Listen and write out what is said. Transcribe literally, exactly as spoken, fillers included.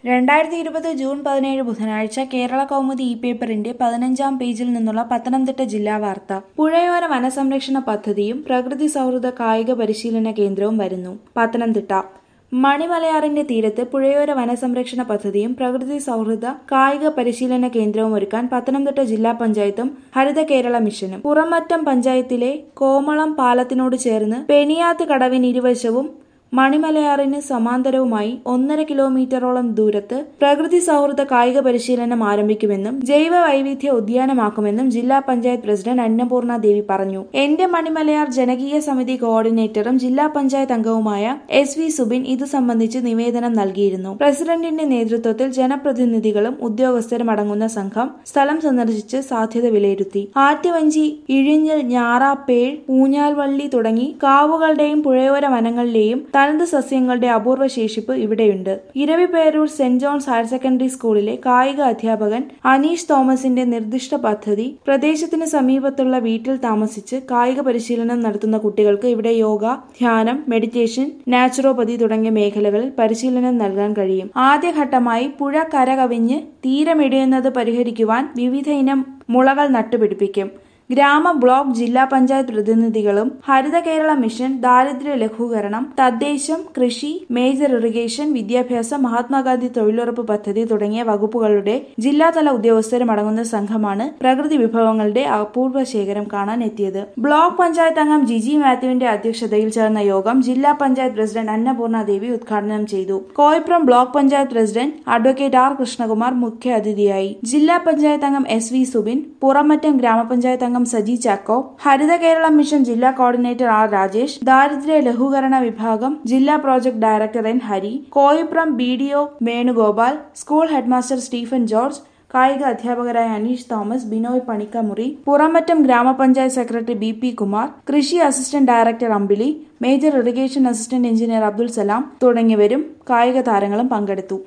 രണ്ടായിരത്തി ഇരുപത് ജൂൺ പതിനേഴ് ബുധനാഴ്ച കേരള കൗമുദി ഇ പേപ്പറിന്റെ പതിനഞ്ചാം പേജിൽ നിന്നുള്ള പത്തനംതിട്ട ജില്ലാ വാർത്ത. പുഴയോര വനസംരക്ഷണ പദ്ധതിയും പ്രകൃതി സൗഹൃദ കായിക പരിശീലന കേന്ദ്രവും വരുന്നു. പത്തനംതിട്ട മണിമലയാറിന്റെ തീരത്ത് പുഴയോര വനസംരക്ഷണ പദ്ധതിയും പ്രകൃതി സൗഹൃദ കായിക പരിശീലന കേന്ദ്രവും ഒരുക്കാൻ പത്തനംതിട്ട ജില്ലാ പഞ്ചായത്തും ഹരിത കേരള മിഷനും പുറമറ്റം പഞ്ചായത്തിലെ കോമളം പാലത്തിനോട് ചേർന്ന് പെനിയാത്ത് കടവിന് ഇരുവശവും മണിമലയാറിന് സമാന്തരവുമായി ഒന്നര കിലോമീറ്ററോളം ദൂരത്ത് പ്രകൃതി സൗഹൃദ കായിക പരിശീലനം ആരംഭിക്കുമെന്നും ജൈവ വൈവിധ്യ ഉദ്യാനമാക്കുമെന്നും ജില്ലാ പഞ്ചായത്ത് പ്രസിഡന്റ് അന്നപൂർണ ദേവി പറഞ്ഞു. എന്റെ മണിമലയാർ ജനകീയ സമിതി കോർഡിനേറ്ററും ജില്ലാ പഞ്ചായത്ത് അംഗവുമായ എസ് വി സുബിൻ ഇത് സംബന്ധിച്ച് നിവേദനം നൽകിയിരുന്നു. പ്രസിഡന്റിന്റെ നേതൃത്വത്തിൽ ജനപ്രതിനിധികളും ഉദ്യോഗസ്ഥരും അടങ്ങുന്ന സംഘം സ്ഥലം സന്ദർശിച്ച് സാധ്യത വിലയിരുത്തി. ആറ്റുവഞ്ചി, ഇഴിഞ്ഞൽ, ഞാറാപ്പേൾ, ഊഞ്ഞാൽവള്ളി തുടങ്ങി കാവുകളുടെയും പുഴയോര വനങ്ങളിലെയും തനത് സസ്യങ്ങളുടെ അപൂർവ ശേഷിപ്പ് ഇവിടെയുണ്ട്. Eraviperoor saint John's higher secondary സ്കൂളിലെ കായിക അധ്യാപകൻ അനീഷ് തോമസിന്റെ നിർദ്ദിഷ്ട പദ്ധതി പ്രദേശത്തിന് സമീപത്തുള്ള വീട്ടിൽ താമസിച്ച് കായിക പരിശീലനം നടത്തുന്ന കുട്ടികൾക്ക് ഇവിടെ യോഗ, ധ്യാനം, മെഡിറ്റേഷൻ, നാച്ചുറോപ്പതി തുടങ്ങിയ മേഖലകളിൽ പരിശീലനം നൽകാൻ കഴിയും. ആദ്യഘട്ടമായി പുഴ കരകവിഞ്ഞ് തീരമിടിയുന്നത് പരിഹരിക്കുവാൻ വിവിധ ഇനം മുളകൾ നട്ടുപിടിപ്പിക്കും. ഗ്രാമ, ബ്ലോക്ക്, ജില്ലാ പഞ്ചായത്ത് പ്രതിനിധികളും ഹരിത കേരള മിഷൻ, ദാരിദ്ര്യ ലഘൂകരണം, തദ്ദേശം, കൃഷി, മേജർ ഇറിഗേഷൻ, വിദ്യാഭ്യാസം, മഹാത്മാഗാന്ധി തൊഴിലുറപ്പ് പദ്ധതി തുടങ്ങിയ വകുപ്പുകളുടെ ജില്ലാതല ഉദ്യോഗസ്ഥരും അടങ്ങുന്ന സംഘമാണ് പ്രകൃതി വിഭവങ്ങളുടെ അപൂർവ ശേഖരം കാണാൻ എത്തിയത്. ബ്ലോക്ക് പഞ്ചായത്ത് അംഗം ജിജി മാത്യുവിന്റെ അധ്യക്ഷതയിൽ ചേർന്ന യോഗം ജില്ലാ പഞ്ചായത്ത് പ്രസിഡന്റ് അന്നപൂർണ ദേവി ഉദ്ഘാടനം ചെയ്തു. Koipram block panchayat president advocate R Krishnakumar മുഖ്യ അതിഥിയായി. ജില്ലാ പഞ്ചായത്ത് അംഗം എസ് വി സുബിൻ, പുറമറ്റം ഗ്രാമപഞ്ചായത്ത് അംഗം സജി ചാക്കോ, ഹരിത കേരള മിഷൻ ജില്ലാ കോർഡിനേറ്റർ ആർ രാജേഷ്, ദാരിദ്ര്യ ലഘൂകരണ വിഭാഗം ജില്ലാ project director N Hari, Koipram B D O Venugopal, school headmaster Stephen George, കായിക അധ്യാപകരായ Aneesh Thomas, Binoy Panikkamuri, Puramattom grama panchayat secretary B P Kumar, കൃഷി assistant director Ambili, major irrigation assistant engineer Abdul Salam തുടങ്ങിയവരും കായിക താരങ്ങളും പങ്കെടുത്തു.